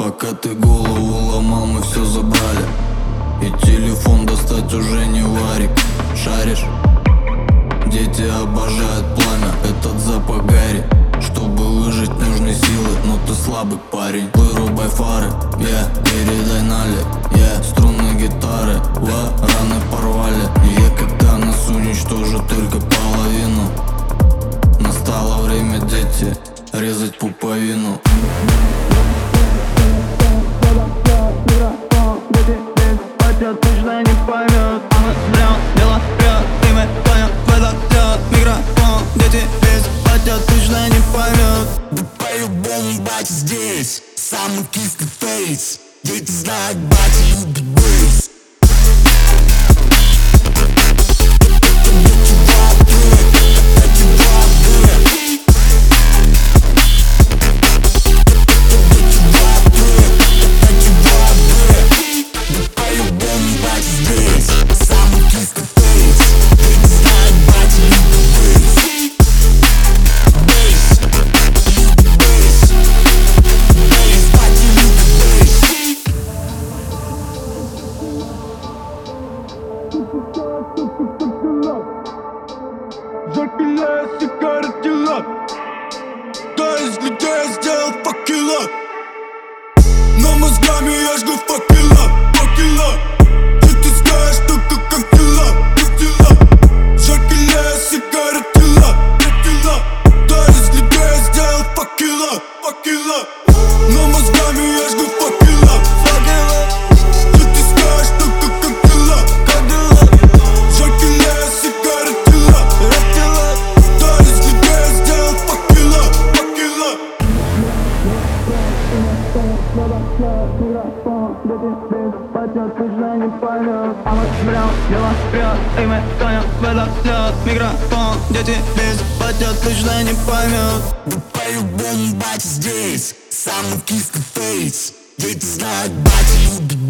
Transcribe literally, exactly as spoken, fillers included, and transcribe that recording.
Пока ты голову ломал, мы все забрали. И телефон достать уже не варик. Шаришь? Дети обожают пламя, этот запах гари. Чтобы выжить, нужны силы, но ты слабый парень. Вырубай фары, я yeah, передай Нале, я yeah, струны гитары, ва, раны порвали. Я когда нас уничтожу только половину. Настало время, дети, резать пуповину. Точно не поймет, а мы прям дело вперед. И мы тонем в этот лед. Микрофон, дети без батя точно не поймет. Да по-любому батя здесь, самый кислый фейс. Дети знают, батя любит бейс. Закиляю сигарет дела. Да из людей сделал факела. Но мозгами я жгу факела, факела. И ты знаешь только как дела, как дела. Закиляю сигарет дела, дела. Да из людей сделал факела, факела. Но мозгами я жгу факела, факела. И ты знаешь только как дела, как дела. Закиляю сигарет дела. Точно не поймет, а мы прям дело вперед. И мы тонем в этот лед. Микрофон, дети без батя точно не поймет. Да по-любому батя здесь, самый кислый фейс. Дети знают, батя любит